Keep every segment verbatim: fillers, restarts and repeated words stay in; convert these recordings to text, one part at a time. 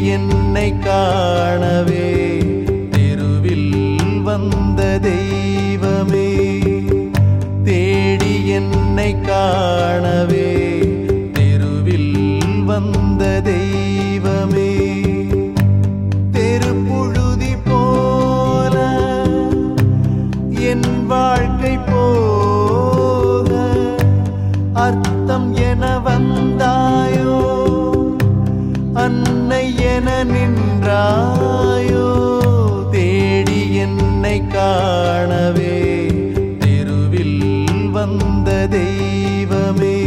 என்னை காணவே தெருவில் வந்த தெய்வமே, தேடி என்னை காணவே தெருவில் வந்த தெய்வமே. தெருப்புழுதி போல என் வாழ்க்கை போக அர்த்தம் என வந்தாயோ, அன்னை என நின்றாயோ, தேடி என்னை காணவே தெருவில் வந்த தெய்வமே.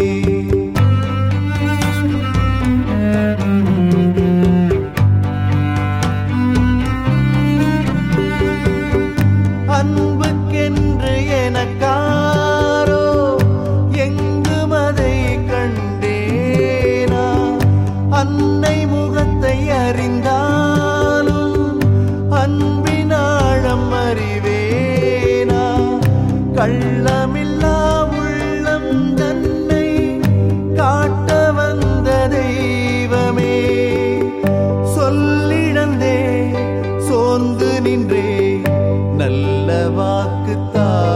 அன்புக்கென்று எனக்காரோ எங்கும் அதை கண்டேனா, அன்னை முகத்தை அறிந்தாலும் அன்பினாழம் அறிவேனா, கள்ளமில்லா உள்ளம் தன்னை காட்ட வந்த தெய்வமே. சொல்லிழந்தே சோர்ந்து நின்றே நல்ல வாக்குத்தா